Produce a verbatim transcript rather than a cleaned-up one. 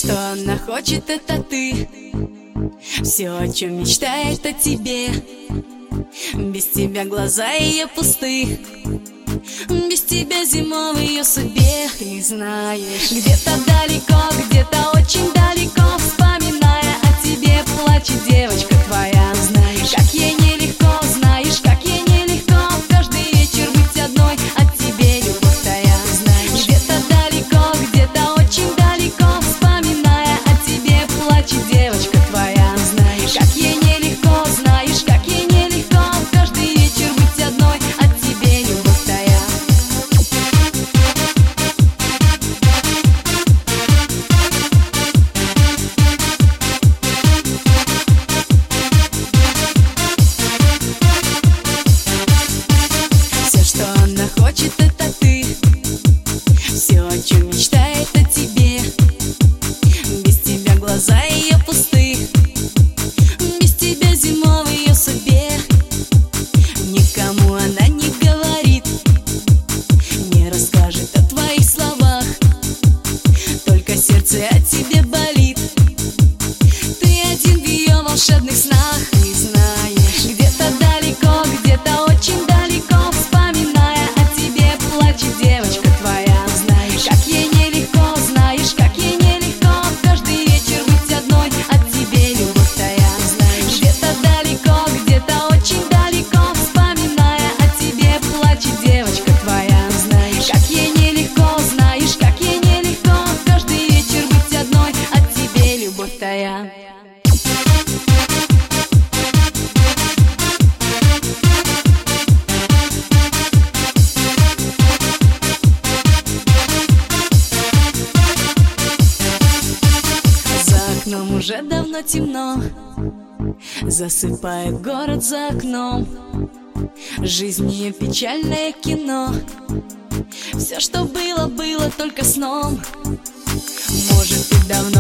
что она хочет, это ты. Все, о чем мечтает, о тебе. Без тебя глаза ее пусты, без тебя зима в ее судьбе. Ты знаешь, где-то далеко, где-то очень далеко, вспоминая о тебе, плачет девочка твоя. Знаешь, как ей нелегко, знаешь, как ей нелегко каждый вечер быть одной, от тебе любовь тая. Знаешь, где-то далеко, где-то очень далеко, вспоминая о тебе, плачет девочка твоя. Знаешь, как ей нелегко, знаешь, как ей нелегко каждый вечер быть одной, от тебе любовь тая. Все, что она хочет, это ты. Все, о чем мечтает, о тебе. Без тебя глаза ее пусты, без тебя зима в ее судьбе. Никому она не говорит, не расскажет о твоих словах, только сердце о тебе болит. Ты один в ее волшебных снах. Ты знаешь, где-то далеко, где-то очень далеко, вспоминая о тебе, плачет девочка твоя. Знаешь, как ей нелегко, знаешь, как ей нелегко каждый вечер быть одной, от тебе любовь тая. Знаешь, где-то далеко, где-то очень далеко, вспоминая о тебе, плачет девочка твоя. Знаешь, как ей нелегко, знаешь, как ей нелегко каждый вечер быть одной, от тебе любовь тая. За окном уже давно темно, засыпает город за окном. Жизнь ее печальное кино, все, что было, было только сном. Может, ты давно